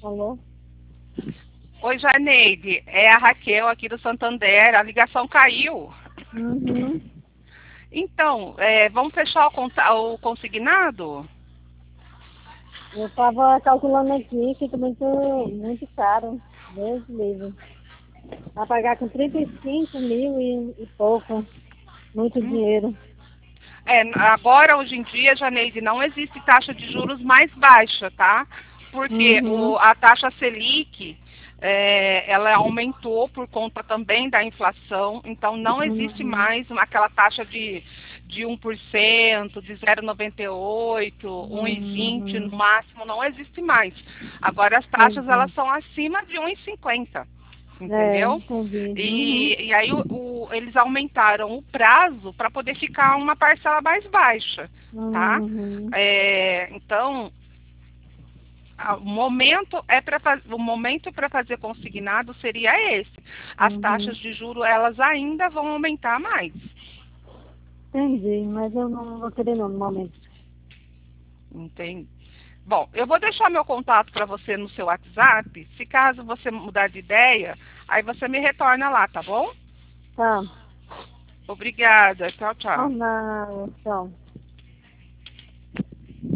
Alô? Oi, Janeide, é a Raquel aqui do Santander, a ligação caiu. Uhum. Então, vamos fechar o consignado? Eu estava calculando aqui, fica muito caro. Deus livre. Vai pagar com 35 mil e pouco. Muito Hum. dinheiro. Agora, hoje em dia, Janeide, não existe taxa de juros mais baixa, tá? Porque Uhum. a taxa Selic, ela aumentou por conta também da inflação, então não existe Uhum. mais aquela taxa de 1%, de 0,98, 1,20 no Uhum. máximo, não existe mais. Agora as taxas Entendi. elas são acima de 1,50, É, entendeu? entendi. Uhum. E aí eles aumentaram o prazo para poder ficar uma parcela mais baixa, tá? Uhum. Então, o momento para fazer consignado seria esse. As taxas Uhum. de juro elas ainda vão aumentar mais. Entendi, mas eu não vou querer não no momento. Entende? Bom, eu vou deixar meu contato para você no seu WhatsApp. Se caso você mudar de ideia, aí você me retorna lá, tá bom? Tá. Obrigada. Tchau, Não, tchau. não, então.